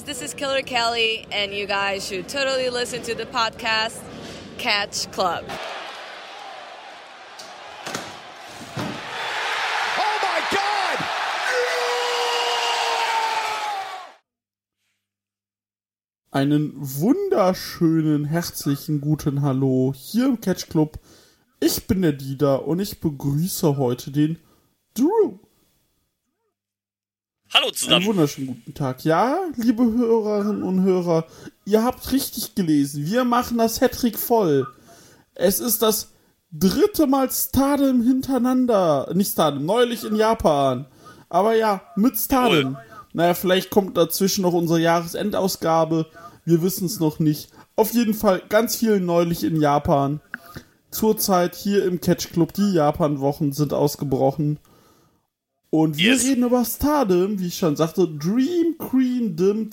this is Killer Kelly, and you guys should totally listen to the podcast Catch Club. Oh my God! Einen wunderschönen, herzlichen guten Hallo hier im Catch Club. Ich bin der Dieter und ich begrüße heute den Drew. Hallo zusammen. Einen wunderschönen guten Tag. Ja, liebe Hörerinnen und Hörer, ihr habt richtig gelesen. Wir machen das Hattrick voll. Es ist das dritte Mal Stardom hintereinander. Nicht Stardom, neulich in Japan. Aber ja, mit Stardom. Naja, vielleicht kommt dazwischen noch unsere Jahresendausgabe. Wir wissen es noch nicht. Auf jeden Fall ganz viel neulich in Japan. Zurzeit hier im Catch Club, die Japan-Wochen sind ausgebrochen. Und wir reden über Stardom, wie ich schon sagte, Dream Queendom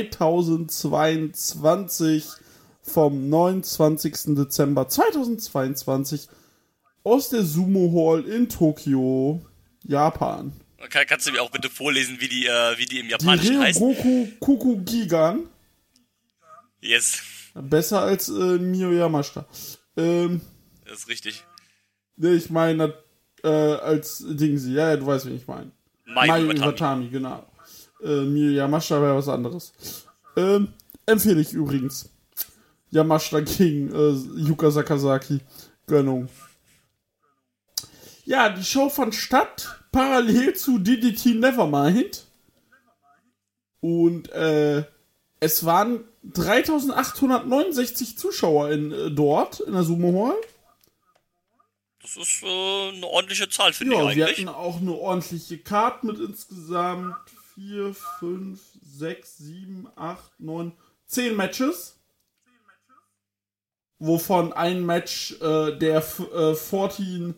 2022 vom 29. Dezember 2022 aus der Sumo Hall in Tokio, Japan. Kannst du mir auch bitte vorlesen, wie die im Japanischen heißt? Ryogoku Kukugigan. Yes. Besser als Mio Yamashita. Das ist richtig. Nee, ich meine als Dingsy. Ja, du weißt, wen ich meine. Mayu Iwatani, genau. Mio Yamashita wäre was anderes. Empfehle ich übrigens. Yamashita gegen Yuka Sakazaki. Gönnung. Ja, die Show fand statt parallel zu DDT Nevermind. Und es waren 3869 Zuschauer dort in der Sumo Hall. Das ist eine ordentliche Zahl, finde ich eigentlich. Ja, wir hatten auch eine ordentliche Card mit insgesamt 4, 5, 6, 7, 8, 9, 10 Matches. Wovon ein Match der 14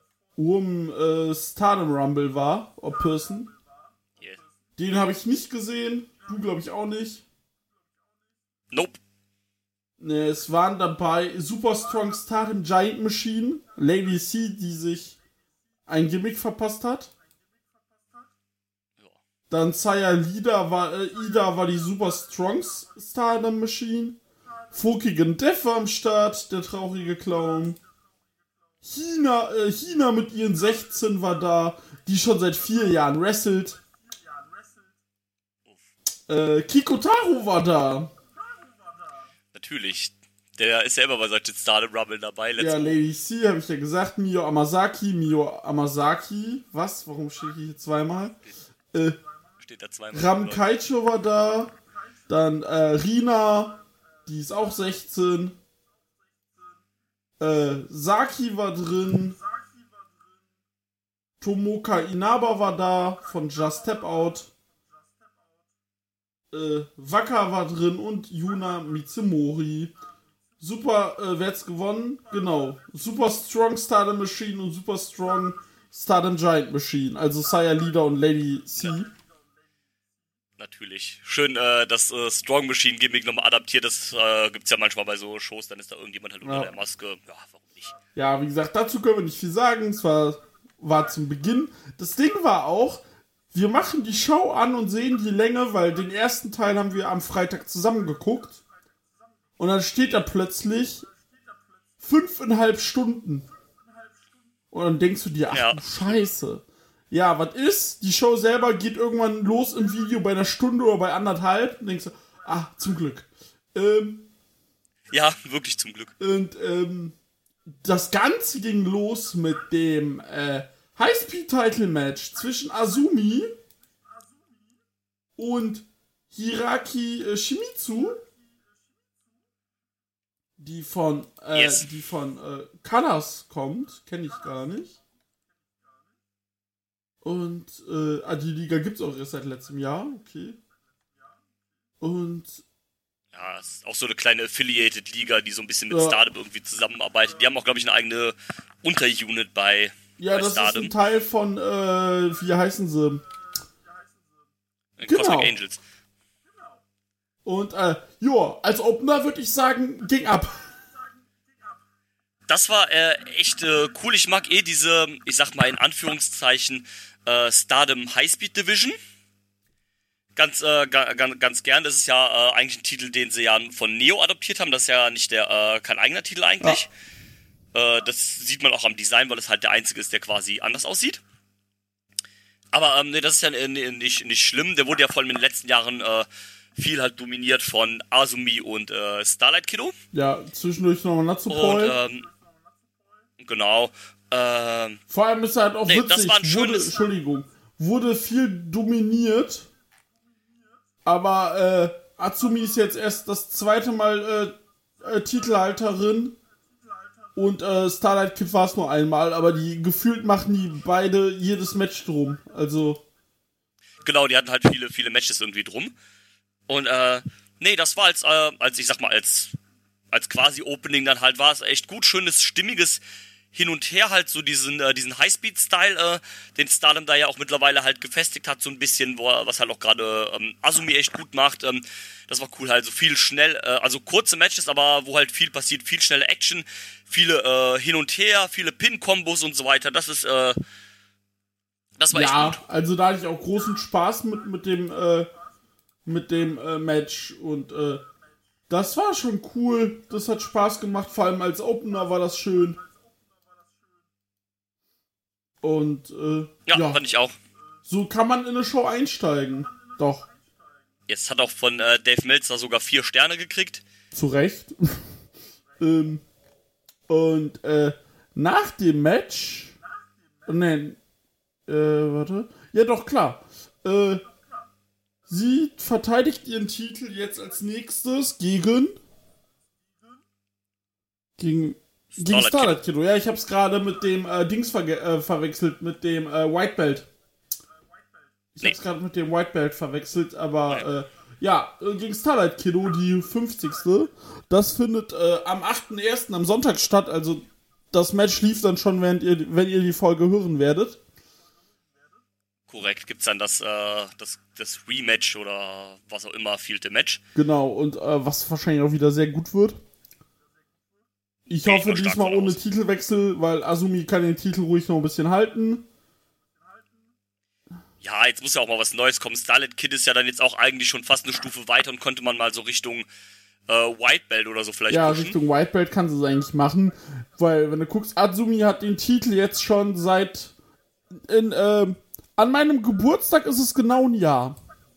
Stardom Rumble war, Person. Yeah. Den habe ich nicht gesehen, du glaube ich auch nicht. Nope. Ne, es waren dabei Super Strong Stardom Giant Machine, Lady C, die sich ein Gimmick verpasst hat. Ja. Dann Saya Ida war die Super Strong Stardom Machine. Fukigen Death war am Start, der traurige Clown. Hina mit ihren 16 war da, die schon seit 4 Jahren wrestelt. Kikotaro war da. Natürlich. Der ist ja immer bei solchen Stardom Rumble dabei. Ja, Lady C, habe ich ja gesagt. Mio Amasaki. Was? Warum steht hier zweimal? Steht da zweimal. Ram Kaicho war da. Dann Rina, die ist auch 16. Saki war drin. Tomoka Inaba war da von Just Step Out. Waka war drin und Yuna Mitsumori. Super, wer hat's gewonnen? Genau. Super Strong Stardom Machine und Super Strong Stardom Giant Machine. Also Saya Leader und Lady C. Ja. Natürlich. Schön, das Strong Machine Gimmick nochmal adaptiert. Das gibt's ja manchmal bei so Shows. Dann ist da irgendjemand halt unter der Maske. Ja, warum nicht? Ja, wie gesagt, dazu können wir nicht viel sagen. Es war zum Beginn. Das Ding war auch, wir machen die Show an und sehen die Länge, weil den ersten Teil haben wir am Freitag zusammen geguckt. Und dann steht da plötzlich 5,5 Stunden. Und dann denkst du dir, ach du Scheiße. Ja, was ist? Die Show selber geht irgendwann los im Video bei 1 Stunde oder bei 1,5. Und denkst du, zum Glück. Ja, wirklich zum Glück. Und das Ganze ging los mit dem High-Speed-Title-Match zwischen Azumi und Hiraki Shimizu, die von Colors kommt, kenne ich gar nicht. Und die Liga gibt's auch erst seit letztem Jahr, okay. Und ja, es ist auch so eine kleine Affiliated-Liga, die so ein bisschen mit Stardom irgendwie zusammenarbeitet. Die haben auch, glaube ich, eine eigene Unterunit bei das Stardom. ist ein Teil von, wie heißen sie? Cosmic Angels. Und, als Opener würde ich sagen, ging ab. Das war echt cool. Ich mag diese, ich sag mal in Anführungszeichen, Stardom Highspeed Division. Ganz gern. Das ist ja eigentlich ein Titel, den sie ja von Neo adoptiert haben. Das ist ja nicht kein eigener Titel eigentlich. Das sieht man auch am Design, weil es halt der einzige ist, der quasi anders aussieht. Aber nee, das ist ja nicht schlimm. Der wurde ja vor allem in den letzten Jahren viel halt dominiert von Azumi und Starlight Kiddo. Ja, zwischendurch nochmal Natsupoi. Und genau. Vor allem ist er halt auch nee, witzig. Das war ein schönes... Wurde viel dominiert. Aber Azumi ist jetzt erst das zweite Mal Titelhalterin. Und Starlight Kid war es nur einmal, aber die gefühlt machen die beide jedes Match drum. Also. Genau, die hatten halt viele Matches irgendwie drum. Und nee, das war als ich sag mal, als quasi Opening dann halt war es echt gut, schönes, stimmiges Hin und Her, halt so diesen Highspeed-Style, den Stardom da ja auch mittlerweile halt gefestigt hat, so ein bisschen, was halt auch gerade Azumi echt gut macht. Das war cool, halt so viel schnell, also kurze Matches, aber wo halt viel passiert, viel schnelle Action, viele Hin und Her, viele Pin-Kombos und so weiter. Das war echt gut. Ja, also da hatte ich auch großen Spaß mit dem Match und das war schon cool. Das hat Spaß gemacht, vor allem als Opener war das schön. Und ja, fand ich auch. So kann man in eine Show einsteigen. Doch. Jetzt hat auch von Dave Meltzer sogar 4 Sterne gekriegt. Zu Recht. Und nach dem Match. Warte. Ja, doch, klar. Sie verteidigt ihren Titel jetzt als nächstes gegen Starlight Kiddo. Ja, ich hab's gerade mit dem Dings verwechselt, mit dem White Belt. Ich hab's gerade mit dem White Belt verwechselt, aber gegen Starlight Kiddo, die 50. Das findet am 8.1. am Sonntag statt, also das Match lief dann schon, wenn ihr die Folge hören werdet. Korrekt, gibt's dann das Rematch oder was auch immer, vielte Match. Genau, und was wahrscheinlich auch wieder sehr gut wird. Ich hoffe diesmal ohne Titelwechsel, weil Azumi kann den Titel ruhig noch ein bisschen halten. Ja, jetzt muss ja auch mal was Neues kommen. Starlight Kid ist ja dann jetzt auch eigentlich schon fast eine Stufe weiter und könnte man mal so Richtung White Belt oder so vielleicht pushen. Richtung White Belt kann sie es eigentlich machen, weil wenn du guckst, Azumi hat den Titel jetzt schon seit an meinem Geburtstag ist es genau ein Jahr.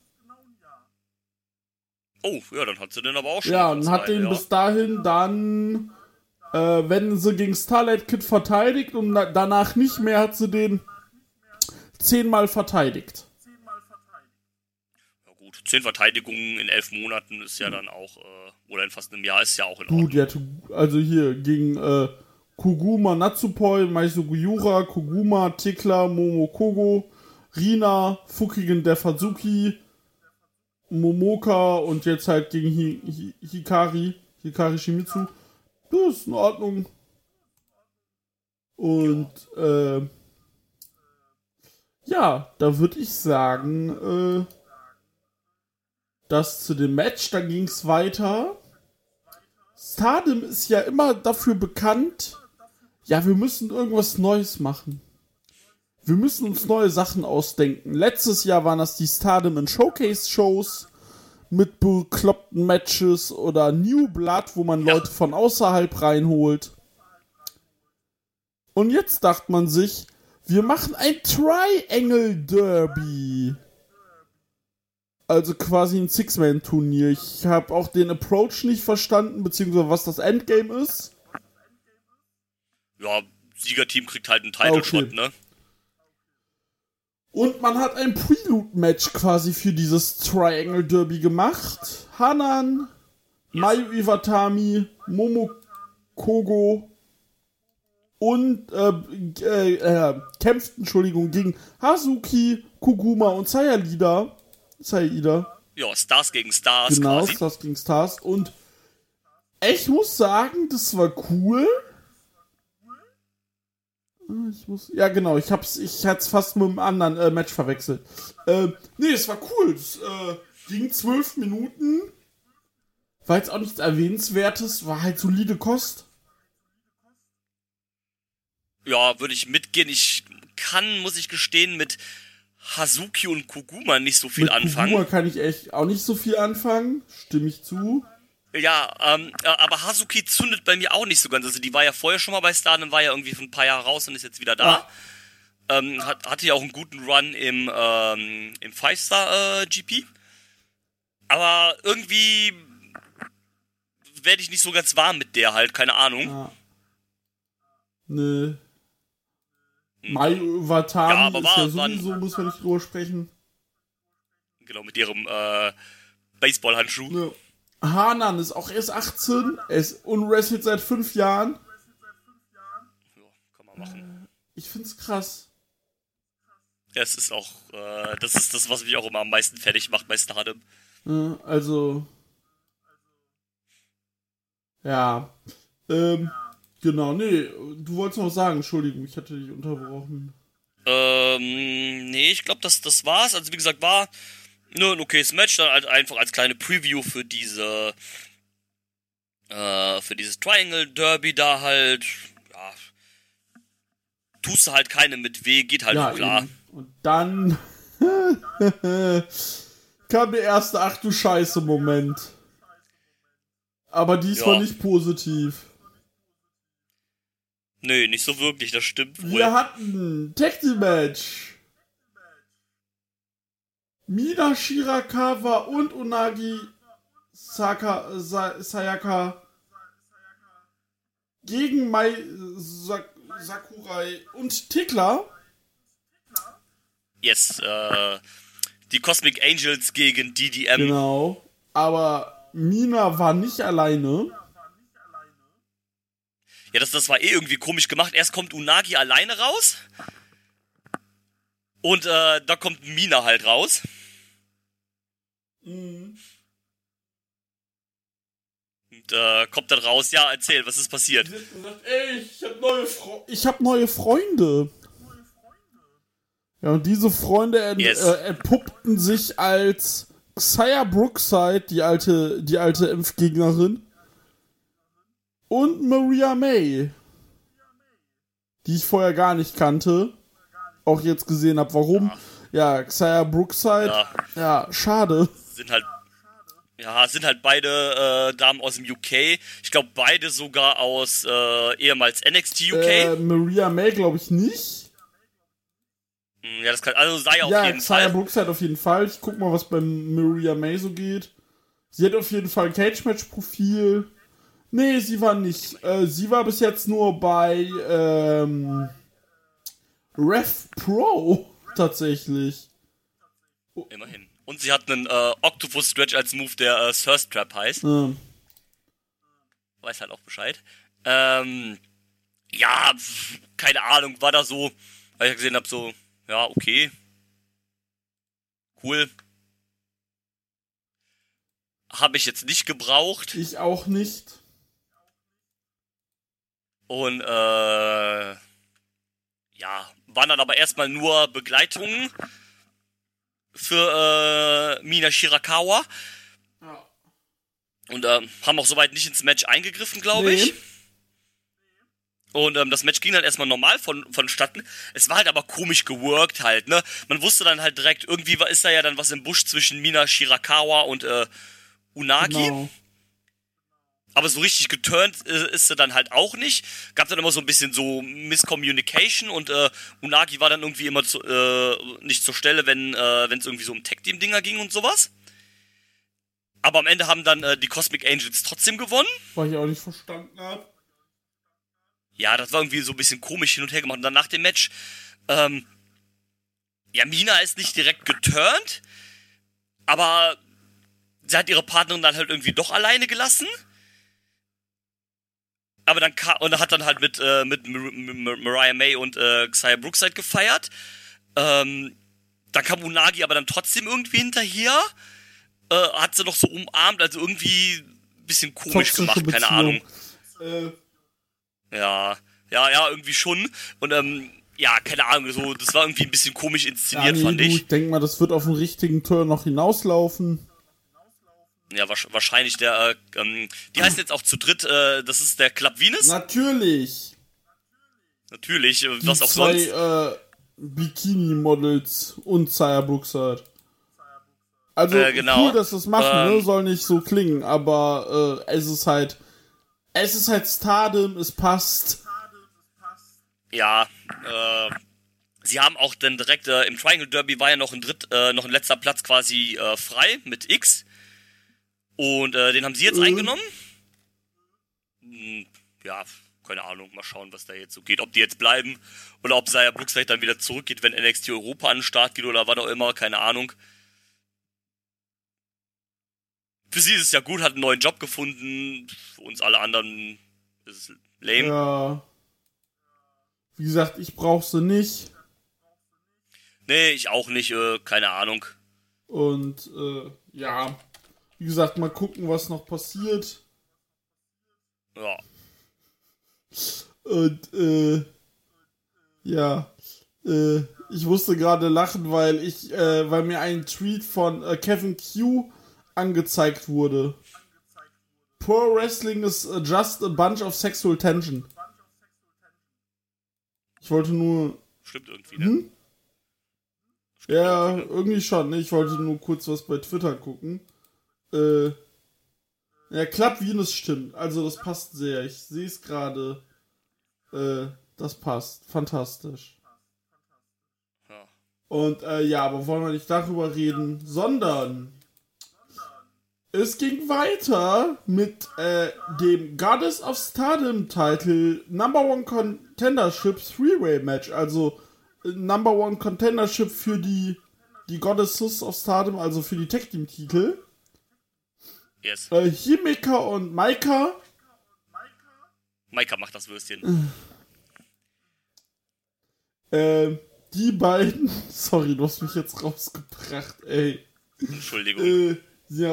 Oh, ja, dann hat sie den aber auch schon. Ja, und hat den bis dahin dann, wenn sie gegen Starlight Kid verteidigt und danach nicht mehr, hat sie den 10-mal verteidigt. Ja gut, 10 Verteidigungen in 11 Monaten ist ja dann auch, oder in fast einem Jahr ist ja auch in Ordnung. Gut, also hier gegen Koguma Natsupoi, Maisugiura, Koguma, Tekla, Momokogo, Rina, Fukigen der Fazuki, Momoka und jetzt halt gegen Hikari Shimizu. Das ist in Ordnung. Und da würde ich sagen, das zu dem Match, dann ging es weiter. Stardom ist ja immer dafür bekannt, ja, wir müssen irgendwas Neues machen. Wir müssen uns neue Sachen ausdenken. Letztes Jahr waren das die Stardom in Showcase-Shows mit bekloppten Matches oder New Blood, wo man Leute von außerhalb reinholt. Und jetzt dachte man sich, wir machen ein Triangle Derby. Also quasi ein Six-Man-Turnier. Ich habe auch den Approach nicht verstanden, beziehungsweise was das Endgame ist. Ja, Siegerteam kriegt halt einen Title-Shot, ne? Und man hat ein Prelude-Match quasi für dieses Triangle Derby gemacht. Hanan, Mayu Iwatani, Momokogo und kämpften, gegen Hazuki, Koguma und Sayaida. Ja, Stars gegen Stars genau, quasi. Stars gegen Stars. Und ich muss sagen, das war cool. Ich hatte es fast mit einem anderen Match verwechselt. Es war cool. Es ging 12 Minuten. War jetzt auch nichts Erwähnenswertes. War halt solide Kost. Ja, würde ich mitgehen. Muss ich gestehen, mit Hazuki und Koguma nicht so viel Mit anfangen. Koguma kann ich echt auch nicht so viel anfangen, stimme ich zu. Ja, aber Hazuki zündet bei mir auch nicht so ganz. Also die war ja vorher schon mal bei Stardom, war ja irgendwie für ein paar Jahre raus und ist jetzt wieder da. Hatte ja auch einen guten Run im 5-Star GP. Aber irgendwie werde ich nicht so ganz warm mit der halt, keine Ahnung. Ja. Ne. Mayu Watani Ja, aber ist ja sowieso, muss man nicht drüber sprechen. Genau, mit ihrem Baseballhandschuh. Ne. Hanan ist auch erst 18, er ist unwrestelt seit 5 Jahren. Ja, kann man machen. Ich find's krass. Ja, es ist auch, das ist das, was mich auch immer am meisten fertig macht bei Stardom. Also. Ja. Genau, nee, du wolltest noch sagen, Entschuldigung, ich hatte dich unterbrochen. Nee, ich glaube, das war's. Also wie gesagt, war nur ein okayes Match, dann halt einfach als kleine Preview für dieses Triangle Derby da halt, ja, tust du halt keine mit weh, geht halt Ja, klar. eben. Und dann kam der erste Ach du Scheiße Moment. Aber diesmal nicht positiv. Nö, nicht so wirklich, das stimmt wohl. Wir hatten Tag Team Match. Mina Shirakawa und Unagi Sayaka gegen Mai Sakurai und Tickler. Yes, die Cosmic Angels gegen DDM. Genau, aber Mina war nicht alleine. Ja, das war irgendwie komisch gemacht. Erst kommt Unagi alleine raus. Und da kommt Mina halt raus. Mhm. Und kommt dann raus, ja, erzähl, was ist passiert? Sie hat gesagt, ey, ich hab neue Freunde. Ja, und diese Freunde entpuppten sich als Xia Brookside, die alte Impfgegnerin, und Maria May, die ich vorher gar nicht kannte, auch jetzt gesehen habe, warum. Ja, Xia Brookside, ja, schade. Sind halt beide Damen aus dem UK. Ich glaube, beide sogar aus ehemals NXT UK. Maria May glaube ich nicht. Ja, das kann, also sei auf jeden Xia Fall. Brookside auf jeden Fall. Ich guck mal, was bei Maria May so geht. Sie hat auf jeden Fall ein Cage-Match-Profil. Nee, sie war nicht. Sie war bis jetzt nur bei Rev Pro tatsächlich. Immerhin. Und sie hat einen Octopus Stretch als Move, der Thirst Trap heißt. Weiß halt auch Bescheid. Ja, keine Ahnung, war da so, weil ich gesehen habe, so, ja, okay. Cool. Habe ich jetzt nicht gebraucht. Ich auch nicht. Und, ja, waren dann aber erstmal nur Begleitungen für Mina Shirakawa. Ja. Und haben auch soweit nicht ins Match eingegriffen, glaube ich. Und das Match ging dann erstmal normal vonstatten. Es war halt aber komisch geworkt halt, ne? Man wusste dann halt direkt, irgendwie ist da ja dann was im Busch zwischen Mina Shirakawa und Unagi. Genau. Aber so richtig geturnt ist sie dann halt auch nicht. Gab dann immer so ein bisschen so Miscommunication und Unagi war dann irgendwie immer nicht zur Stelle, wenn es irgendwie so um Tag-Team-Dinger ging und sowas. Aber am Ende haben dann die Cosmic Angels trotzdem gewonnen. Was ich auch nicht verstanden habe. Ja, das war irgendwie so ein bisschen komisch hin und her gemacht. Und dann nach dem Match, ja, Mina ist nicht direkt geturnt, aber sie hat ihre Partnerin dann halt irgendwie doch alleine gelassen. Aber dann hat dann halt mit Mariah May und Xia Brookside gefeiert. Dann kam Unagi aber dann trotzdem irgendwie hinterher. Hat sie noch so umarmt, also irgendwie ein bisschen komisch gemacht, keine Ahnung. Ja, irgendwie schon. Und ja, keine Ahnung, so, das war irgendwie ein bisschen komisch inszeniert, fand ich. Ich denke mal, das wird auf den richtigen Turn noch hinauslaufen. Ja, wahrscheinlich der, die heißen jetzt auch zu dritt, das ist der Club Venus. Natürlich. Natürlich, Die was auch zwei, sonst. Bikini-Models und Xia Brookside. Also genau. cool, dass das machen, ne? Soll nicht so klingen, aber es ist halt Stardom, es passt. Ja, sie haben auch dann direkt im Triangle Derby war ja noch ein letzter Platz quasi frei mit X. Und den haben sie jetzt eingenommen. Ja, keine Ahnung, mal schauen, was da jetzt so geht. Ob die jetzt bleiben oder ob Xia Brookside dann wieder zurückgeht, wenn NXT Europa an den Start geht oder was auch immer, keine Ahnung. Für sie ist es ja gut, hat einen neuen Job gefunden. Für uns alle anderen ist es lame. Ja. Wie gesagt, ich brauch sie nicht. Nee, ich auch nicht, keine Ahnung. Und, ja. Wie gesagt, mal gucken, was noch passiert. Ja. Und, ja. Ich musste gerade lachen, weil mir ein Tweet von Kevin Q angezeigt wurde. Pro Wrestling is just a bunch of sexual tension. Ich wollte nur... Stimmt irgendwie, ne? Ja, irgendwie schon, ne? Ich wollte nur kurz was bei Twitter gucken. Ja, Club Venus stimmt. Also das passt sehr. Ich sehe es gerade. Das passt. Fantastisch. Ja. Und ja, aber wollen wir nicht darüber reden, sondern es ging weiter mit dem Goddess of Stardom Title Number One Contendership Three-Way Match. Also Number One Contendership für die Goddesses of Stardom, also für die Tag Team Titel. Yes. Himeka und Maika. Maika macht das Würstchen. Die beiden. Sorry, du hast mich jetzt rausgebracht, ey. Entschuldigung. Sind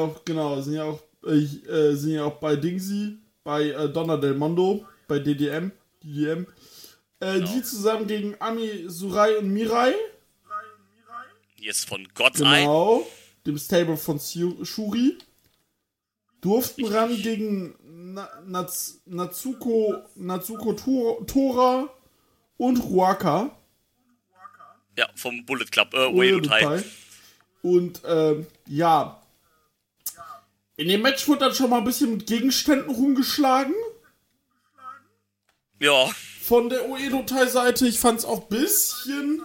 ja auch bei Dingsy, bei Donna Del Mondo, bei DDM. Genau. Die zusammen gegen Ami Surai und Mirai. Yes, von God's Eye. Genau, dem Stable von Shuri. Durften ran gegen Natsuko Tora und Ruaka. Ja, vom Bullet Club, Oedo Tai. Und, ja. In dem Match wurde dann schon mal ein bisschen mit Gegenständen rumgeschlagen. Ja. Von der Oedo Tai-Seite. Ich fand's auch bisschen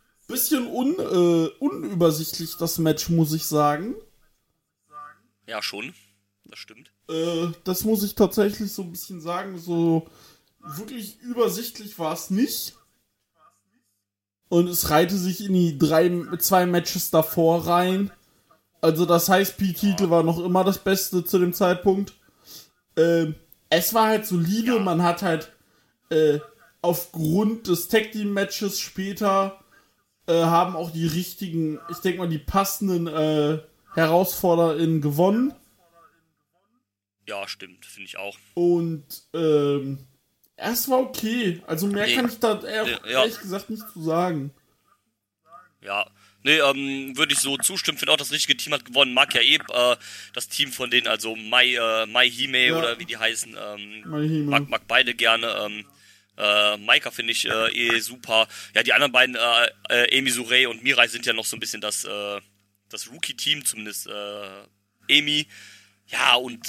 unübersichtlich, das Match, muss ich sagen. Ja, schon. Das stimmt. Das muss ich tatsächlich so ein bisschen sagen. So wirklich übersichtlich war es nicht. Und es reihte sich in die 2 Matches davor rein. Also das heißt, P-Titel war noch immer das Beste zu dem Zeitpunkt. Es war halt solide. Ja. Man hat halt aufgrund des Tag-Team-Matches später haben auch die richtigen, ich denke mal, die passenden HerausforderInnen gewonnen. Ja, stimmt, finde ich auch. Und es war okay. Also mehr kann ich da ehrlich gesagt nicht zu sagen. Ja, nee, würde ich so zustimmen. Finde auch, das richtige Team hat gewonnen. Mag ja das Team von denen, also Mai Hime oder wie die heißen. Mag beide gerne. Maika finde ich super. Ja, die anderen beiden, Emi Surey und Mirai, sind ja noch so ein bisschen das Rookie-Team, zumindest Emi. Ja, und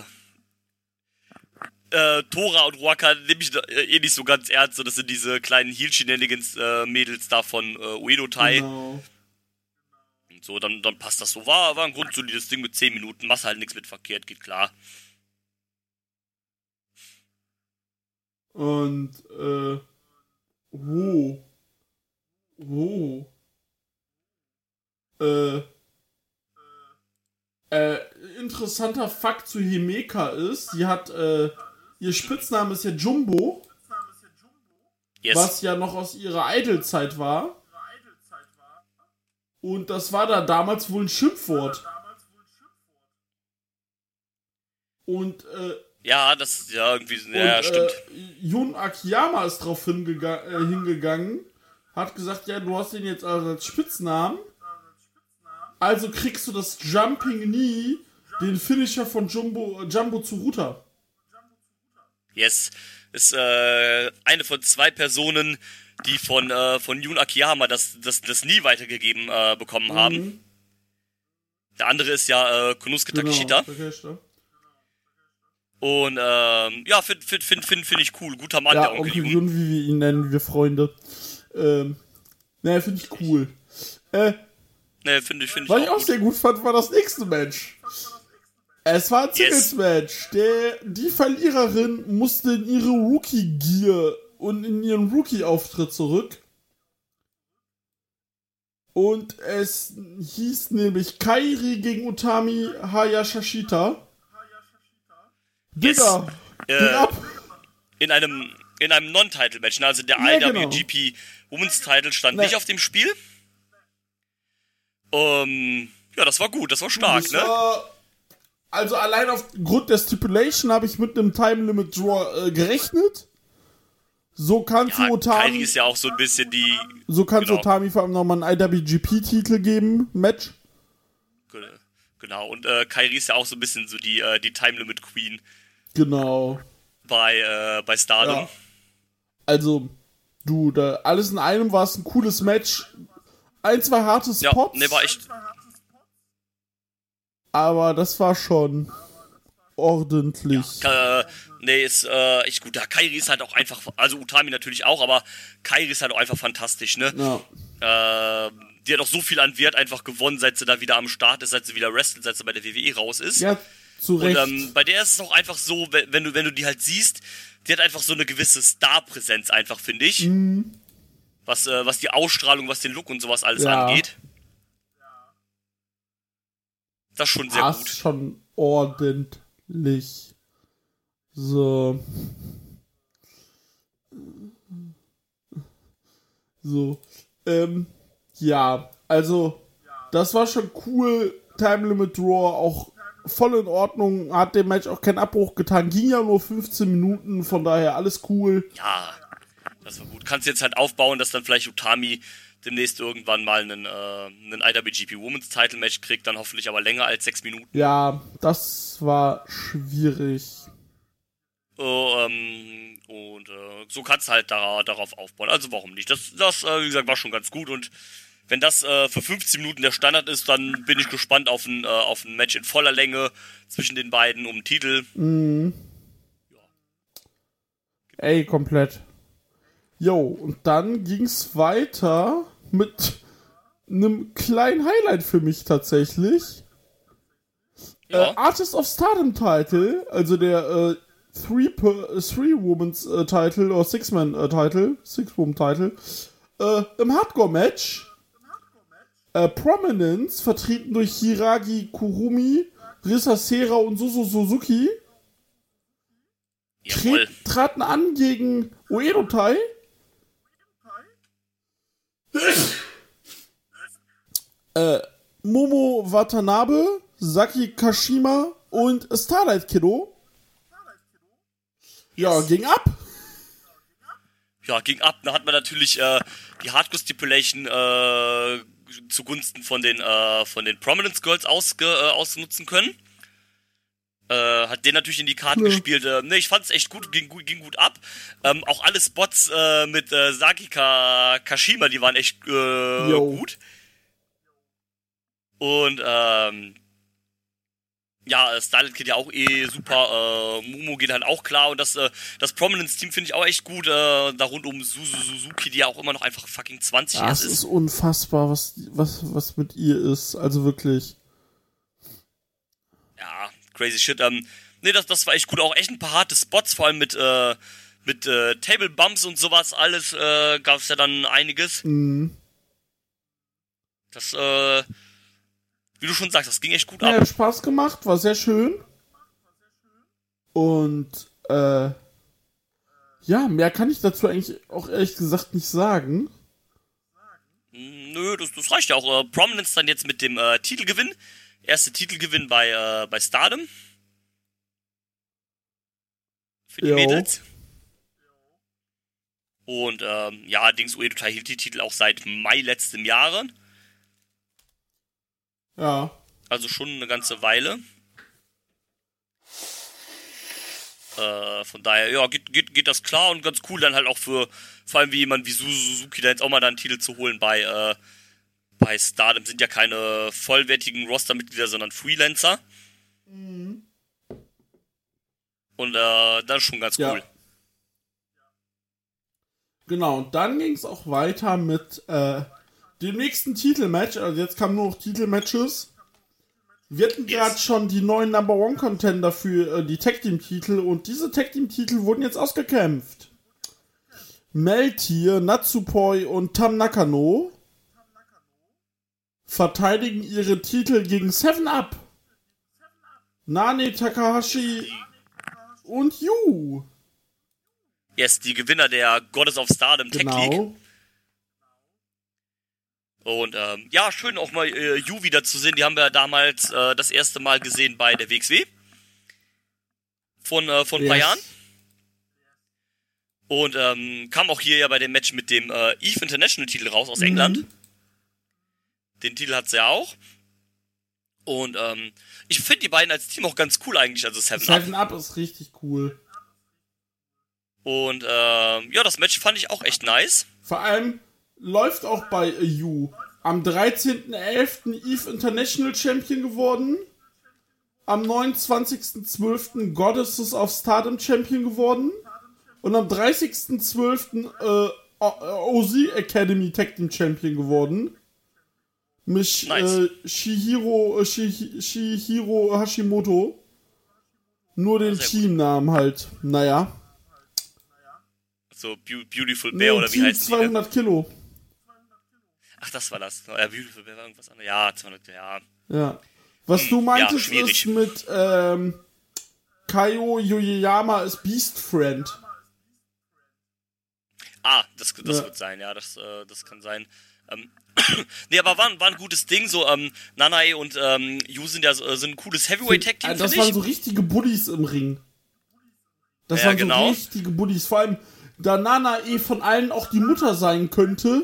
Tora und Ruaka nehme ich nicht so ganz ernst. So, das sind diese kleinen Heel-Shenanigans-Mädels da von Oedo Tai. Genau. Und so, dann passt das so. War ein grundsolides Ding mit 10 Minuten. Machst halt nichts mit verkehrt, geht klar. Und, interessanter Fakt zu Himeka ist, sie hat, ihr Spitzname ist ja Jumbo, Yes. Was ja noch aus ihrer Idol-Zeit war. Und das war da damals wohl ein Schimpfwort. Und, ja, das ist ja irgendwie, ja, stimmt. Jun Akiyama ist drauf hingegangen, hat gesagt, ja, du hast den jetzt als Spitznamen, also kriegst du das Jumping Knee, den Finisher von Jumbo Tsuruta. Yes, ist eine von 2 Personen, die von Jun Akiyama das nie weitergegeben bekommen haben. Der andere ist ja Konosuke Takeshita. Und ja, finde ich cool. Guter Mann, der Onkel Jun. Wie wir ihn nennen, wir Freunde. Naja, finde ich cool. Finde ich Was ich auch sehr gut fand, war das nächste Match. Es war ein Singles-Match. Die Verliererin musste in ihre Rookie-Gear und in ihren Rookie-Auftritt zurück. Und es hieß nämlich Kairi gegen Utami Hayashishita. Digga, in einem Non-Title-Match, also der IWGP Women's Title stand nicht auf dem Spiel. Ja, das war gut, das war stark, ne? Also allein aufgrund der Stipulation habe ich mit einem Time Limit Draw gerechnet. So kannst du Utami. Kairi ist ja auch so ein bisschen die. So kannst du Utami vor allem nochmal einen IWGP-Titel geben, Match. Genau, und Kairi ist ja auch so ein bisschen so die Time Limit Queen. Genau. Bei Stardom. Ja. Also, alles in einem war es ein cooles Match. Ein, zwei harte Spots. Ja, war echt. Aber das war schon ordentlich. Ja, ist echt gut. Ja, Kairi ist halt auch einfach, also Utami natürlich auch, aber Kairi ist halt auch einfach fantastisch, ne? Ja. Die hat auch so viel an Wert einfach gewonnen, seit sie da wieder am Start ist, seit sie wieder wrestelt, seit sie bei der WWE raus ist. Ja, zu Recht. Und bei der ist es auch einfach so, wenn du die halt siehst, die hat einfach so eine gewisse Star-Präsenz einfach, finde ich. Mhm. Was die Ausstrahlung, was den Look und sowas alles angeht. Das ist schon sehr gut. Das ist schon ordentlich. So. Ja, also, das war schon cool. Time Limit Draw auch voll in Ordnung. Hat dem Match auch keinen Abbruch getan. Ging ja nur 15 Minuten, von daher alles cool. Ja, das war gut. Kannst jetzt halt aufbauen, dass dann vielleicht Utami demnächst irgendwann mal einen IWGP Women's Title Match kriegt, dann hoffentlich aber länger als 6 Minuten. Ja, das war schwierig. So kannst du halt darauf aufbauen. Also warum nicht? Das wie gesagt, war schon ganz gut. Und wenn das für 15 Minuten der Standard ist, dann bin ich gespannt auf ein Match in voller Länge zwischen den beiden um den Titel. Mhm. Ja. Ey, komplett. Jo, und dann ging's weiter mit einem kleinen Highlight für mich tatsächlich. Ja. Artist of Stardom Title, also der Three-Women's Title oder Six-Man-Title, Six-Woman-Title, im Hardcore-Match. Prominence, vertreten durch Hiragi Kurumi, Risa Sera und Suzu Suzuki, traten an gegen Oedo Tai, Momo Watanabe, Saki Kashima und Starlight Kiddo. Ja, ging ab. Ja, ging ab. Da hat man natürlich die Hardcore-Stipulation zugunsten von den Prominence Girls ausnutzen können. Hat den natürlich in die Karten gespielt. Ich fand's echt gut, ging gut ab. Auch alle Spots mit Saki Kashima, die waren echt gut. Und ja, Starlight geht ja auch super, Momo geht halt auch klar und das Prominence-Team finde ich auch echt gut, da rund um Suzuki, die ja auch immer noch einfach fucking 20 ist. Das ist unfassbar, was mit ihr ist, also wirklich. Ja, crazy shit, das war echt gut, auch echt ein paar harte Spots, vor allem mit Table Bumps und sowas, alles, gab's ja dann einiges. Mhm. Das, wie du schon sagst, das ging echt gut ab. Ja, hat Spaß gemacht, war sehr schön. Und, ja, mehr kann ich dazu eigentlich auch ehrlich gesagt nicht sagen. Nö, das reicht ja auch. Prominence dann jetzt mit dem Titelgewinn. Erste Titelgewinn bei Stardom. Für die Mädels. Und, ja, Uedo Tai hielt die Titel auch seit Mai letztem Jahre. Ja. Also schon eine ganze Weile. Von daher, ja, geht das klar und ganz cool dann halt auch vor allem wie jemand wie Suzuki da jetzt auch mal da einen Titel zu holen bei Stardom. Sind ja keine vollwertigen Roster-Mitglieder, sondern Freelancer. Mhm. Und das ist schon ganz cool. Genau, und dann ging es auch weiter mit dem nächsten Titelmatch. Also jetzt kamen nur noch Titelmatches. Wir hatten gerade schon die neuen Number One Contender für die Tag Team Titel und diese Tag Team Titel wurden jetzt ausgekämpft. Meltier, Natsupoi und Tam Nakano verteidigen ihre Titel gegen 7-Up, Nane Takahashi und Yu. Yes, die Gewinner der Goddess of Stardom Tag League. Und ja, schön auch mal Yu wieder zu sehen. Die haben wir damals das erste Mal gesehen bei der WXW. Von ein paar Jahren. Und kam auch hier ja bei dem Match mit dem EVE International Titel raus aus England. Den Titel hat sie ja auch. Und ich finde die beiden als Team auch ganz cool eigentlich. Also 7-Up. 7-Up ist richtig cool. Und ja, das Match fand ich auch echt nice. Vor allem läuft auch bei Yu. Am 13.11. EVE International Champion geworden. Am 29.12. Goddesses of Stardom Champion geworden. Und am 30.12. OZ Academy Tag Team Champion geworden. Mit nice. Shihiro Hashimoto. Nur den Teamnamen halt. Naja. So Beautiful Bear oder wie heißt die? 200 Kilo. Ach, das war das. Ja, Beautiful Bear war irgendwas anderes. Ja, 200, ja. Ja. Was du meintest ist mit Kaio Yoyama ist Beast Friend. Ah, das wird sein, ja, das kann sein. Nee, aber war ein gutes Ding, so, Nanae und Yu sind ein cooles Heavyweight-Tag-Team, das waren so richtige Buddies im Ring. Das waren so richtige Buddies, vor allem, da Nanae von allen auch die Mutter sein könnte,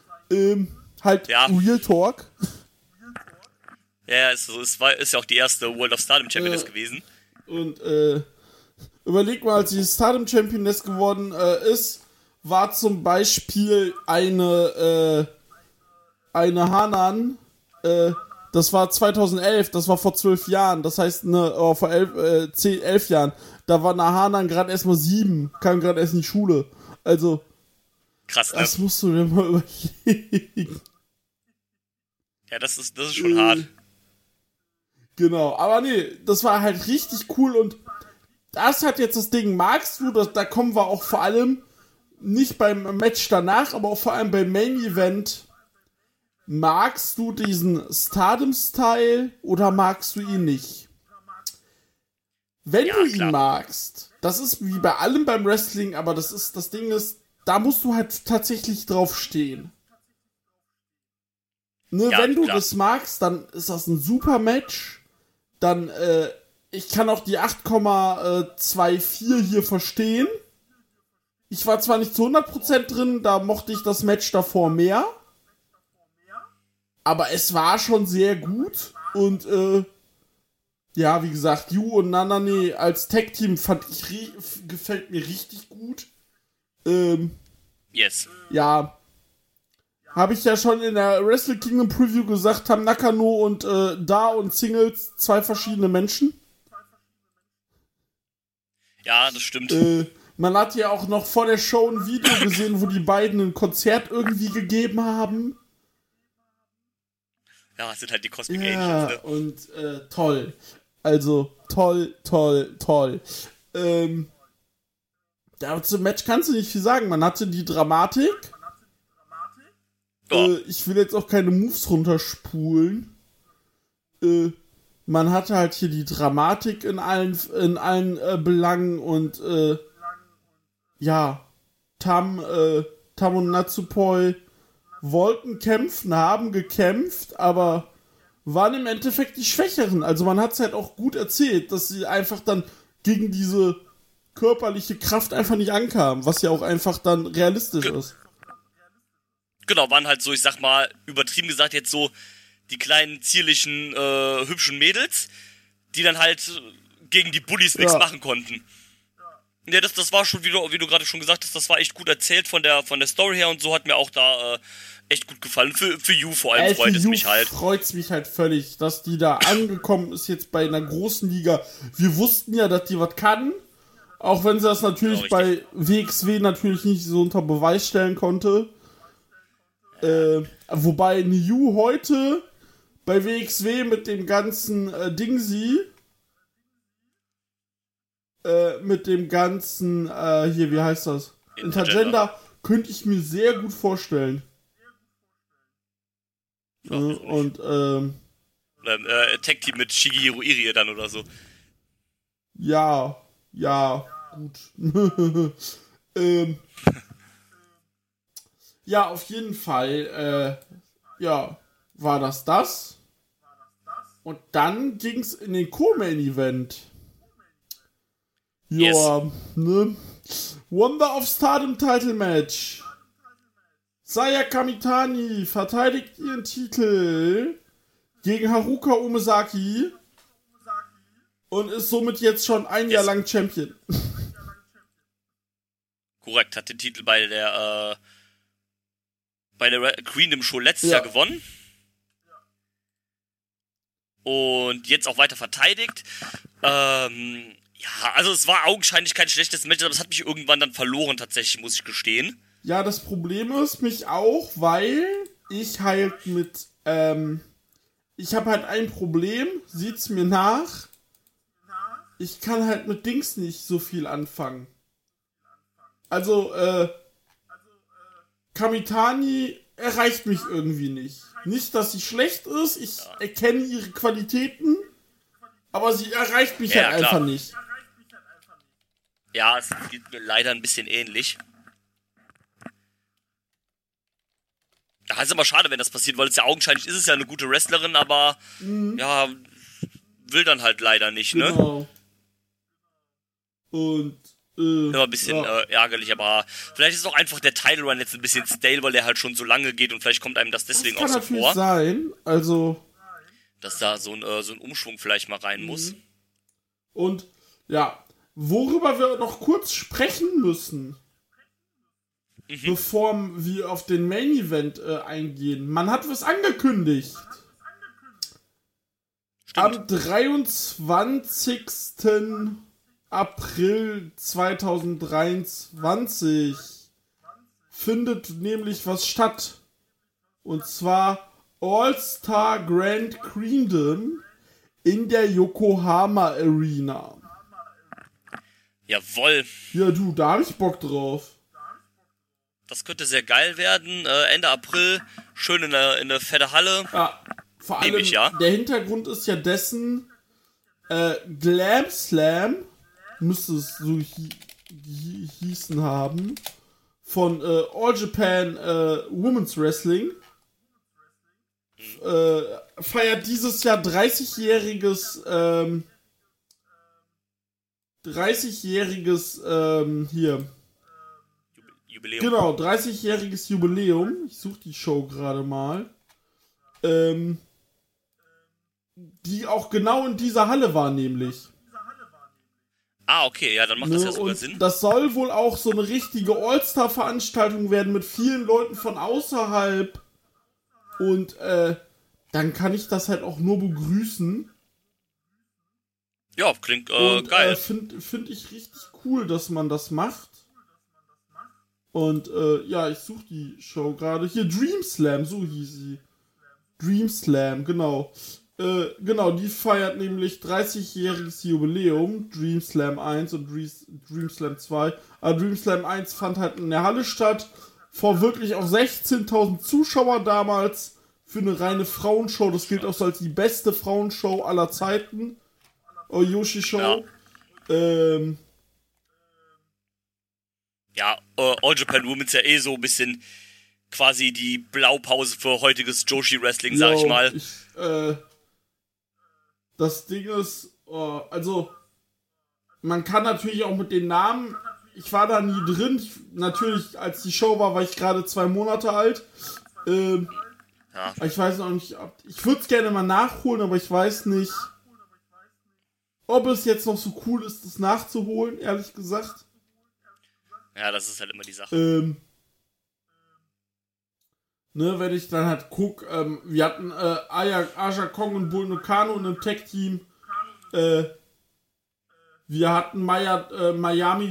Real Talk. Ja, ist ja auch die erste World of Stardom Championess gewesen. Und, überleg mal, als sie Stardom Championess geworden ist, war zum Beispiel eine Hanan, das war 2011, das war vor 12 Jahren, das heißt, vor 11 Jahren, da war eine Hanan gerade erst mal 7, kam gerade erst in die Schule. Also, krass, ne? Das musst du dir mal überlegen. Ja, das ist schon hart. Genau, aber nee, das war halt richtig cool und das hat jetzt das Ding, magst du, da kommen wir auch vor allem nicht beim Match danach, aber auch vor allem beim Main Event. Magst du diesen Stardom-Style oder magst du ihn nicht? Wenn du ihn magst, das ist wie bei allem beim Wrestling, aber das Ding ist, da musst du halt tatsächlich drauf stehen. Ne, wenn du das magst, dann ist das ein super Match. Dann, ich kann auch die 8,24 hier verstehen. Ich war zwar nicht zu 100% drin, da mochte ich das Match davor mehr. Aber es war schon sehr gut. Und, ja, wie gesagt, Yu und Nanae als Tag-Team gefällt mir richtig gut. Yes. Ja. Habe ich ja schon in der Wrestle Kingdom Preview gesagt, haben Nakano und Da und Singles 2 verschiedene Menschen. Ja, das stimmt. Man hat ja auch noch vor der Show ein Video gesehen, wo die beiden ein Konzert irgendwie gegeben haben. Ja, das sind halt die Cosmic Angels, ne? Und toll. Also, toll. Ja, zum Match kannst du nicht viel sagen. Man hatte die Dramatik. Ich will jetzt auch keine Moves runterspulen. Man hatte halt hier die Dramatik in allen Belangen und ja, Tam und Natsupoi wollten kämpfen, haben gekämpft, aber waren im Endeffekt die Schwächeren. Also man hat es halt auch gut erzählt, dass sie einfach dann gegen diese körperliche Kraft einfach nicht ankamen, was ja auch einfach dann realistisch ist. Genau, waren halt so, ich sag mal, übertrieben gesagt jetzt so die kleinen, zierlichen, hübschen Mädels, die dann halt gegen die Bullies nichts machen konnten. Ja, das war schon, wie du gerade schon gesagt hast, das war echt gut erzählt von der Story her und so hat mir auch da echt gut gefallen. Für You vor allem freut es mich halt. Freut's mich halt völlig, dass die da angekommen ist jetzt bei einer großen Liga. Wir wussten ja, dass die was kann, auch wenn sie das natürlich bei WXW natürlich nicht so unter Beweis stellen konnte. Wobei You heute bei WXW mit dem ganzen mit dem ganzen, hier, wie heißt das? Intergender, könnte ich mir sehr gut vorstellen. Und, Tag-Team mit Shigehiro Irie dann oder so. Ja, gut. Ja, auf jeden Fall, war das. Und dann ging's in den Co-Main-Event. Ja, ne? Wonder of Stardom Title Match. Saya Kamitani verteidigt ihren Titel gegen Haruka Umesaki und ist somit jetzt schon ein Jahr lang Champion. Korrekt, hat den Titel bei der Queendom Show letztes Jahr gewonnen. Und jetzt auch weiter verteidigt. Ja, also es war augenscheinlich kein schlechtes Match, aber es hat mich irgendwann dann verloren tatsächlich, muss ich gestehen. Ja, das Problem ist mich auch, weil ich halt ich habe halt ein Problem, sieht's mir nach, ich kann halt mit Dings nicht so viel anfangen. Also, Kamitani erreicht mich irgendwie nicht. Nicht, dass sie schlecht ist, ich erkenne ihre Qualitäten, aber sie erreicht mich halt einfach nicht. Ja, es geht mir leider ein bisschen ähnlich. Ja, ist immer schade, wenn das passiert, weil es ja augenscheinlich ist ja eine gute Wrestlerin, aber ja, will dann halt leider nicht, genau. Ne? Und immer ein bisschen ärgerlich, aber vielleicht ist auch einfach der Title Run jetzt ein bisschen stale, weil der halt schon so lange geht und vielleicht kommt einem das deswegen auch so vor. Das kann natürlich sein, also dass da so ein Umschwung vielleicht mal rein muss. Und ja, worüber wir noch kurz sprechen müssen, bevor wir auf den Main Event eingehen. Man hat was angekündigt. Stimmt. Am 23. April 2023 findet nämlich was statt. Und zwar All-Star Grand Queendom in der Yokohama Arena. Jawohl. Ja, du, da hab ich Bock drauf. Das könnte sehr geil werden. Ende April, schön in der fette Halle. Ja, vor allem, der Hintergrund ist ja dessen, Glam Slam, müsste es so hießen haben, von All Japan Women's Wrestling. Feiert dieses Jahr 30-jähriges hier. Jubiläum. Genau, 30-jähriges Jubiläum. Ich suche die Show gerade mal. Die auch genau in dieser Halle war, nämlich. Ah, okay, ja, dann macht das ja sogar Sinn. Das soll wohl auch so eine richtige All-Star-Veranstaltung werden mit vielen Leuten von außerhalb. Und dann kann ich das halt auch nur begrüßen. Ja, klingt geil. Find ich richtig cool, dass man das macht. Und ja, ich suche die Show gerade. Hier, Dream Slam, so hieß sie. Dream Slam, genau. Genau, die feiert nämlich 30-jähriges Jubiläum. Dream Slam 1 und Dream Slam 2. Aber Dream Slam 1 fand halt in der Halle statt. Vor wirklich auch 16.000 Zuschauer damals. Für eine reine Frauenshow. Das gilt auch so als die beste Frauenshow aller Zeiten. Yoshi Show. Ja, All Japan Women's ja eh so ein bisschen quasi die Blaupause für heutiges Joshi Wrestling, sag ich mal. Das Ding ist, also, man kann natürlich auch mit den Namen, ich war da nie drin, natürlich, als die Show war ich gerade 2 Monate alt. Ja. Ich weiß noch nicht, ich würde es gerne mal nachholen, aber ich weiß nicht, ob es jetzt noch so cool ist, das nachzuholen, ehrlich gesagt. Ja, das ist halt immer die Sache. Wenn ich dann halt gucke, wir hatten Aja Kong und Bull Nakano in einem Tag-Team. Wir hatten Miami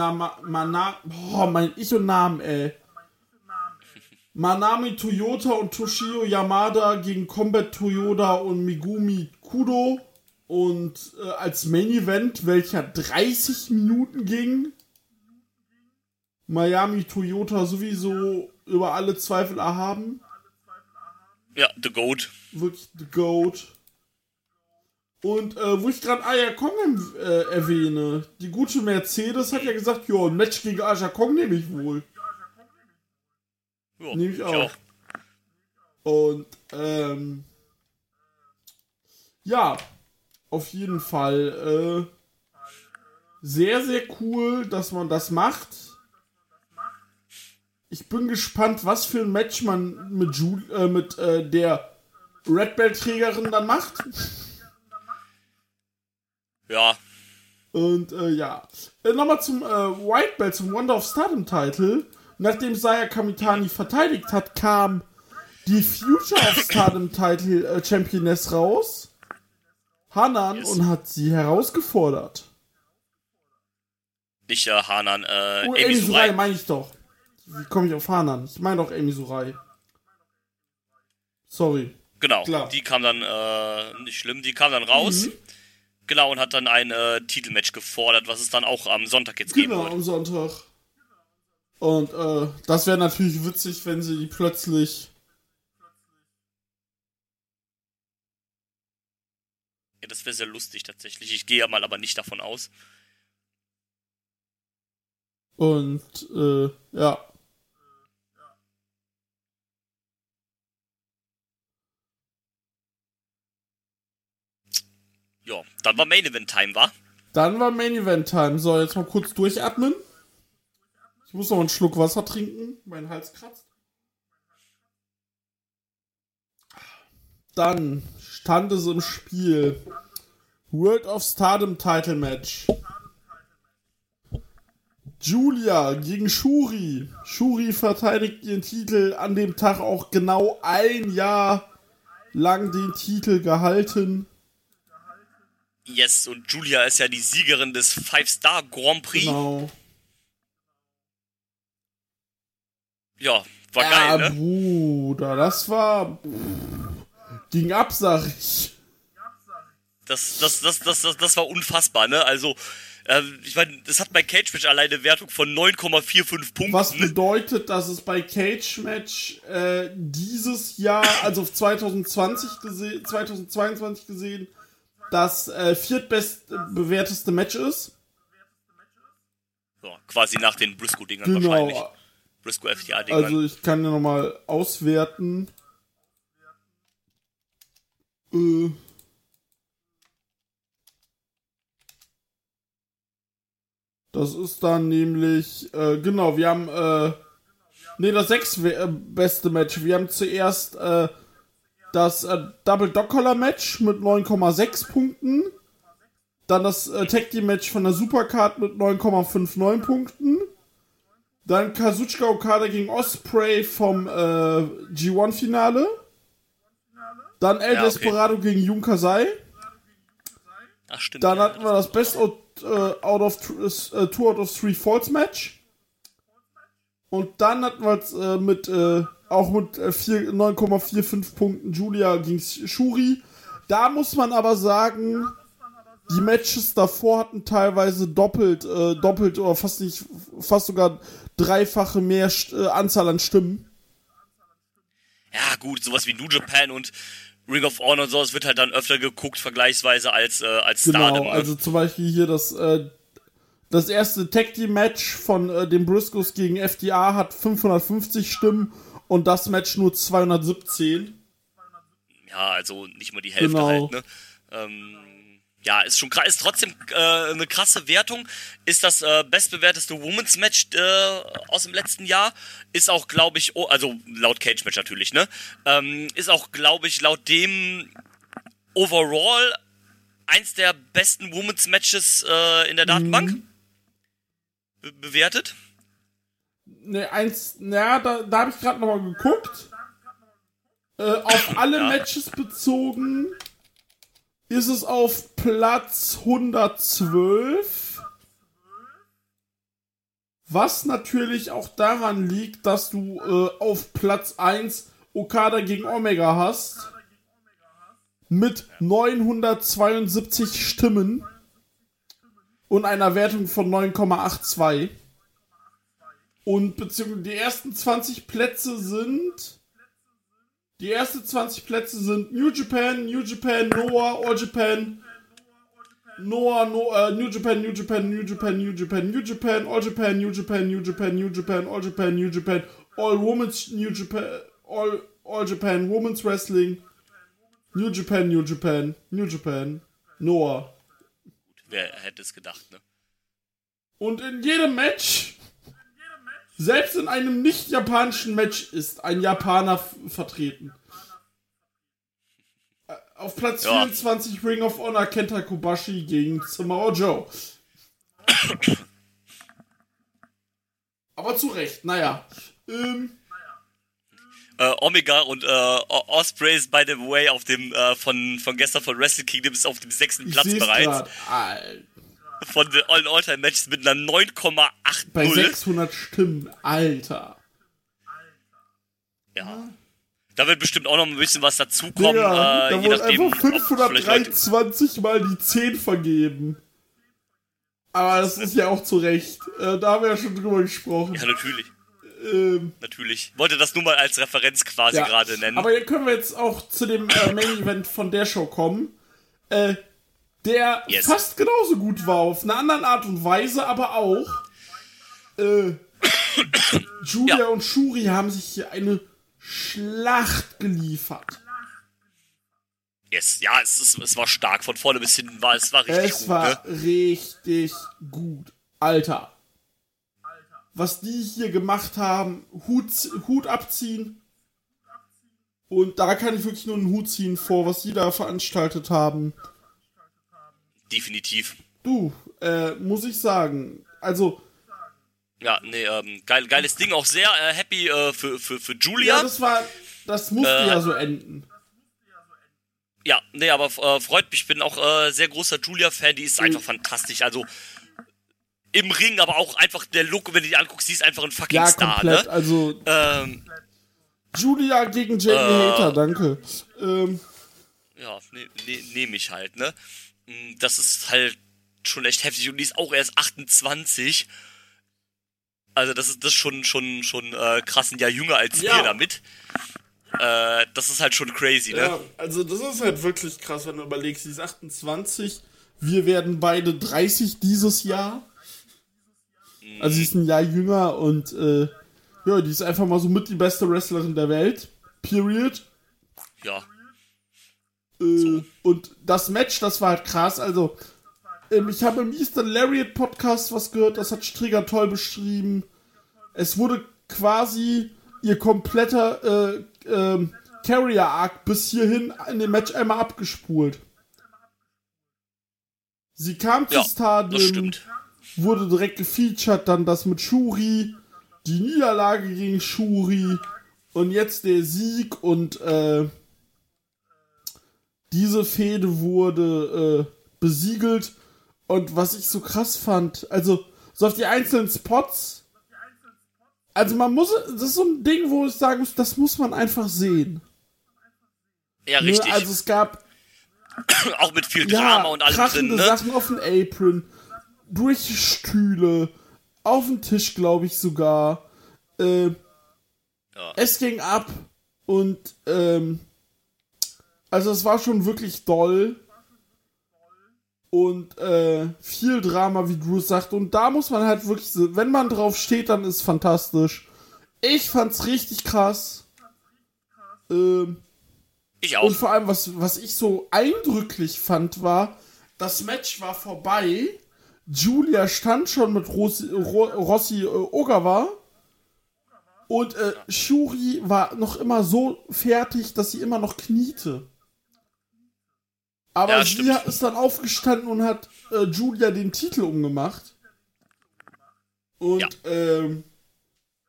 Manami Toyota und Toshio Yamada gegen Combat Toyota und Megumi Kudo. Und als Main Event, welcher 30 Minuten ging, Miami Toyota sowieso über alle Zweifel erhaben. Ja, The Goat. Wirklich The Goat. Und wo ich gerade Aya Kong erwähne, die gute Mercedes hat ja gesagt, ja, ein Match gegen Aja Kong nehme ich wohl. Ja, nehme ich auch. Und ja, auf jeden Fall sehr, sehr cool, dass man das macht. Ich bin gespannt, was für ein Match man mit der Red Belt-Trägerin dann macht. Ja. Und ja. Nochmal zum White Belt, zum Wonder of Stardom Title. Nachdem Saya Kamitani verteidigt hat, kam die Future of Stardom Title Championess raus. Hanan, und hat sie herausgefordert. Nicht Hanan, Emi Surai meine ich doch. Wie komme ich auf Hanan? Ich meine doch Emi Surai. Sorry. Genau, Klar. Die kam dann, nicht schlimm, die kam dann raus. Genau, und hat dann ein Titelmatch gefordert, was es dann auch am Sonntag jetzt geben wird. Genau, am Sonntag. Und das wäre natürlich witzig, wenn sie plötzlich... Ja, das wäre sehr lustig tatsächlich. Ich gehe ja mal aber nicht davon aus. Und, ja. Ja, dann war Main Event Time, wa? Dann war Main Event Time. So, jetzt mal kurz durchatmen. Ich muss noch einen Schluck Wasser trinken. Mein Hals kratzt. Dann stand es im Spiel. World of Stardom Title Match. Julia gegen Shuri. Shuri verteidigt ihren Titel, an dem Tag auch genau ein Jahr lang den Titel gehalten. Yes, und Julia ist ja die Siegerin des 5-Star Grand Prix. Genau. Ja, war geil, ne? Bruder, das war... ging ab, sag ich. Das war unfassbar, ne? Also, ich meine, das hat bei Cage Match alleine eine Wertung von 9,45 Punkten. Was bedeutet, dass es bei Cage Match dieses Jahr, also 2022 gesehen, das viertbest bewerteste Match ist. Ja, quasi nach den Briscoe-Dingern Genau. wahrscheinlich. Briscoe-FTA-Dingern. Also ich kann ja nochmal auswerten. Das ist dann nämlich, genau, wir haben, das beste Match. Wir haben zuerst das Double Dog Collar Match mit 9,6 Punkten. Dann das Tag Team Match von der Supercard mit 9,59 Punkten. Dann Kazuchika Okada gegen Ospreay vom G1 Finale. Dann El Desperado gegen Jun Kasai. Ach, stimmt. Dann hatten wir das Best Two out of 3 Falls Match. Und dann hatten wir es mit 9,45 Punkten Julia gegen Shuri. Da muss man aber sagen, die Matches davor hatten teilweise doppelt oder fast sogar dreifache mehr Anzahl an Stimmen. Ja, gut, sowas wie New Japan und Ring of Honor und sowas wird halt dann öfter geguckt, vergleichsweise als Stardom. Genau, Ne? also zum Beispiel hier das erste Tag Team Match von den Briscoes gegen FDA hat 550 Stimmen und das Match nur 217. Ja, also nicht mal die Hälfte Genau. halt, ne? Ja, ist schon krass, ist trotzdem eine krasse Wertung. Ist das bestbewerteste Women's Match aus dem letzten Jahr. Ist auch, glaube ich, also laut Cage Match natürlich, ne? Ist auch, glaube ich, laut dem overall eins der besten Women's Matches in der Datenbank bewertet. Ne, da habe ich gerade nochmal geguckt. Auf alle Matches bezogen ist es auf Platz 112. Was natürlich auch daran liegt, dass du auf Platz 1 Okada gegen Omega hast. Mit 972 Stimmen und einer Wertung von 9,82. Und beziehungsweise die ersten 20 Plätze sind New Japan, Noah, All Japan, New Japan, All Japan, All Japan, All Women's New Japan, All Japan, Women's Wrestling, New Japan, Noah. Wer hätte es gedacht, ne? Und in jedem Match, selbst in einem nicht-japanischen Match, ist ein Japaner vertreten. Auf Platz 24 Ring of Honor Kenta Kobashi gegen Samoa Joe. Aber zu Recht, naja. Omega und Ospreay ist, by the way, auf dem von gestern von Wrestle Kingdom ist auf dem 6. Platz bereits. Von den All-Time-Matches mit einer 9,80. Bei 600 Stimmen, Alter. Ja. Da wird bestimmt auch noch ein bisschen was dazukommen. Ja, da je wurde nachdem, einfach 523 mal die 10 vergeben. Aber das ist ja auch zu Recht. Da haben wir ja schon drüber gesprochen. Ja, natürlich. Natürlich. Wollte das nur mal als Referenz quasi gerade nennen. Aber dann können wir jetzt auch zu dem Main-Event von der Show kommen. Der fast genauso gut war, auf eine andere Art und Weise, aber auch. Julia und Shuri haben sich hier eine Schlacht geliefert. Yes, ja, es war stark. Von vorne bis hinten es war richtig gut. Es war richtig gut. Alter. Was die hier gemacht haben, Hut abziehen. Und da kann ich wirklich nur einen Hut ziehen vor, was die da veranstaltet haben. Definitiv. Du, muss ich sagen. Also. Ja, nee, geiles Ding. Auch sehr happy für Julia. Ja, das musste ja so enden. Ja, nee, aber freut mich. Ich bin auch sehr großer Julia-Fan. Die ist einfach fantastisch. Also im Ring, aber auch einfach der Look, wenn du die anguckst, sie ist einfach ein fucking Star, komplett. Ne? Also Julia gegen Jamie Hater, danke. Ja, nehme ich halt, ne? Das ist halt schon echt heftig und die ist auch erst 28. Also das ist schon krass, ein Jahr jünger als wir damit. Das ist halt schon crazy, ne? Ja, also das ist halt wirklich krass, wenn du überlegst, sie ist 28, wir werden beide 30 dieses Jahr. Also sie ist ein Jahr jünger und die ist einfach mal so mit die beste Wrestlerin der Welt. Period. Ja. Und das Match, das war halt krass, also ich habe im Eastern Lariat Podcast was gehört, das hat Strigger toll beschrieben. Es wurde quasi ihr kompletter Carrier-Arc bis hierhin in dem Match einmal abgespult. Sie kam zu Stardom, wurde direkt gefeatured, dann das mit Shuri, die Niederlage gegen Shuri und jetzt der Sieg und diese Fehde wurde besiegelt. Und was ich so krass fand, also so auf die einzelnen Spots, also das ist so ein Ding, wo ich sagen muss, das muss man einfach sehen. Ja, richtig. Ne? Also es gab auch mit viel Drama und allem drin, ne? Sachen auf dem Apron, durch die Stühle, auf dem Tisch, glaube ich sogar. Es ging ab und also es war schon wirklich doll. Und viel Drama, wie Drew sagt. Und da muss man halt wirklich, wenn man drauf steht, dann ist es fantastisch. Ich fand's richtig krass. Ich auch. Und vor allem, was ich so eindrücklich fand, war, das Match war vorbei. Julia stand schon mit Rossi Ogawa. Und Shuri war noch immer so fertig, dass sie immer noch kniete. Aber sie ist dann aufgestanden und hat Julia den Titel umgemacht. Und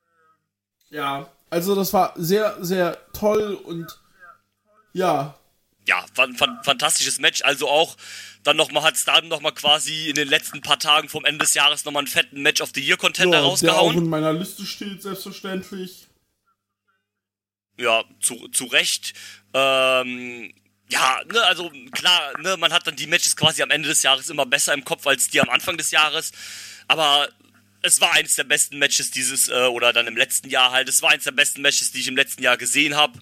Ja, also das war sehr, sehr toll und ja. Ja, fantastisches Match. Also auch dann nochmal hat Stardom nochmal quasi in den letzten paar Tagen vom Ende des Jahres nochmal einen fetten Match of the Year Contender Der auch rausgehauen. in meiner Liste steht, selbstverständlich. Ja, zu Recht. Ja, ne, also klar, ne, man hat dann die Matches quasi am Ende des Jahres immer besser im Kopf als die am Anfang des Jahres. Aber es war eines der besten Matches oder dann im letzten Jahr halt. Es war eines der besten Matches, die ich im letzten Jahr gesehen habe.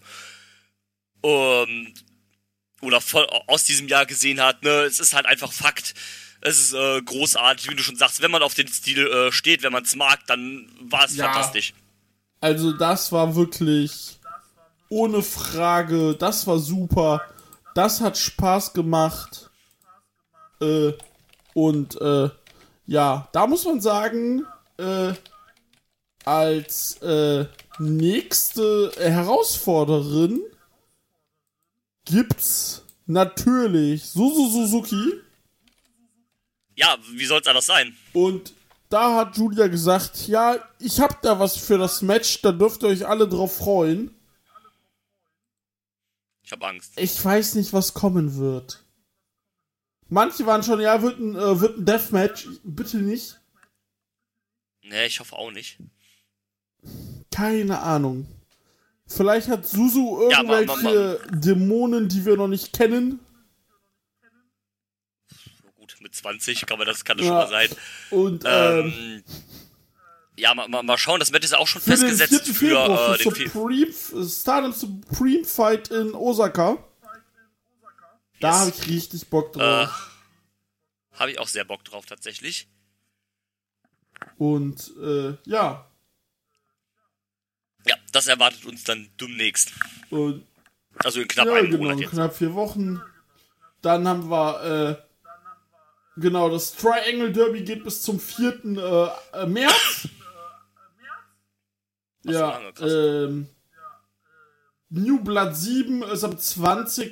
Oder voll aus diesem Jahr gesehen hat, ne, es ist halt einfach Fakt. Es ist großartig, wie du schon sagst, wenn man auf den Stil steht, wenn man es mag, dann war es fantastisch. Also das war wirklich ohne Frage, das war super, das hat Spaß gemacht und ja, da muss man sagen, als nächste Herausforderin gibt's natürlich Suzuki. Ja, wie soll's anders sein? Und da hat Julia gesagt, ja, ich hab da was für das Match, da dürft ihr euch alle drauf freuen. Ich hab Angst. Ich weiß nicht, was kommen wird. Manche waren schon, ja, wird ein Deathmatch. Bitte nicht. Nee, ich hoffe auch nicht. Keine Ahnung. Vielleicht hat Suzu irgendwelche Dämonen, die wir noch nicht kennen. Gut, mit 20 kann das schon mal sein. Und, ja, mal schauen, das Match ist auch schon festgesetzt für den Stardom Supreme Fight in Osaka. Da habe ich richtig Bock drauf. Habe ich auch sehr Bock drauf, tatsächlich. Und, ja. Ja, das erwartet uns dann demnächst. Und, also in knapp einem Monat jetzt. jetzt. Knapp 4 Wochen. Dann haben wir, genau, das Triangle Derby geht bis zum 4. März. Ja, New Blood 7 ist am 20.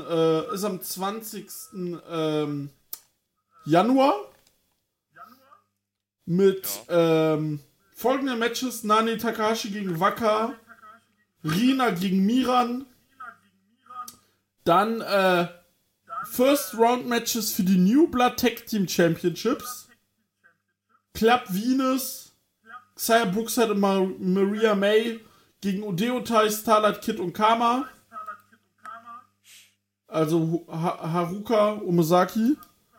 Januar. Mit, folgende Matches: Nani Takahashi gegen Waka, Rina gegen Miran, dann First Round Matches für die New Blood Tag Team Championships, Club Venus, Xia Brookside und Maria May gegen Odeotai, Starlight Kid und Kama, also Haruka Omosaki.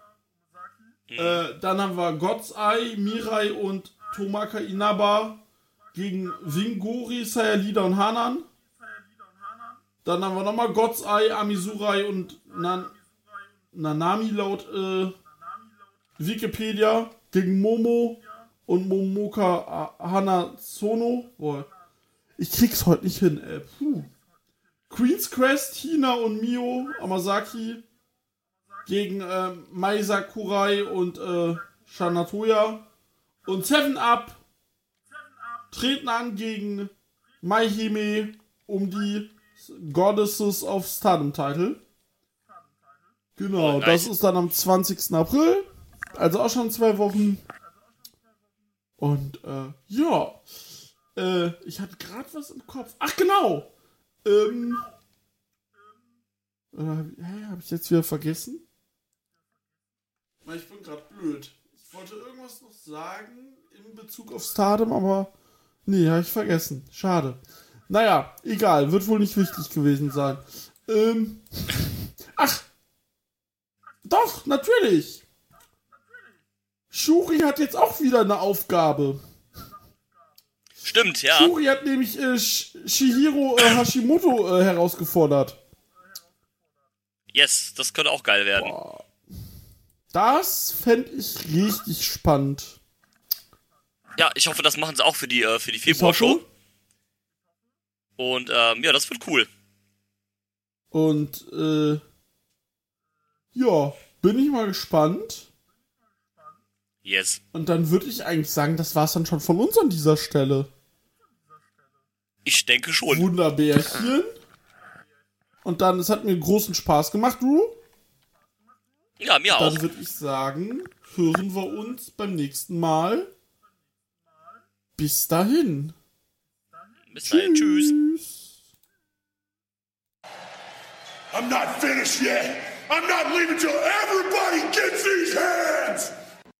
Dann haben wir God's Eye, Mirai und Tomaka Inaba gegen Wingori, Sayalida und Hanan. Dann haben wir nochmal God's Eye, Amizurai und Nanami laut Wikipedia gegen Momo und Momoka Hanazono. Boah, ich krieg's heute nicht hin, ey. Queen's Quest, Hina und Mio Amasaki gegen Mai Sakurai und Shanatoya. Und 7-Up treten an gegen Mai Hime um die Goddesses of Stardom Title. Genau, nice. Das ist dann am 20. April. Also auch schon 2 Wochen. Und ja. Ich hatte gerade was im Kopf. Ach genau. Habe ich jetzt wieder vergessen? Ich bin gerade blöd. Ich wollte irgendwas noch sagen in Bezug auf Stardom, aber nee, habe ich vergessen. Schade. Naja, egal. Wird wohl nicht wichtig gewesen sein. Ach! Doch, natürlich! Shuri hat jetzt auch wieder eine Aufgabe. Stimmt, ja. Shuri hat nämlich Shihiro Hashimoto herausgefordert. Yes, das könnte auch geil werden. Boah. Das fände ich richtig spannend. Ja, ich hoffe, das machen sie auch für die Februar-Show. Und ja, das wird cool. Und ja, bin ich mal gespannt. Yes. Und dann würde ich eigentlich sagen, das war's dann schon von uns an dieser Stelle. Ich denke schon. Wunderbärchen. Und dann, es hat mir großen Spaß gemacht, Drew. Ja, mir auch. Dann würde ich sagen, hören wir uns beim nächsten Mal. Bis dahin. Bis dahin, tschüss. I'm not finished yet. I'm not leaving till everybody gets these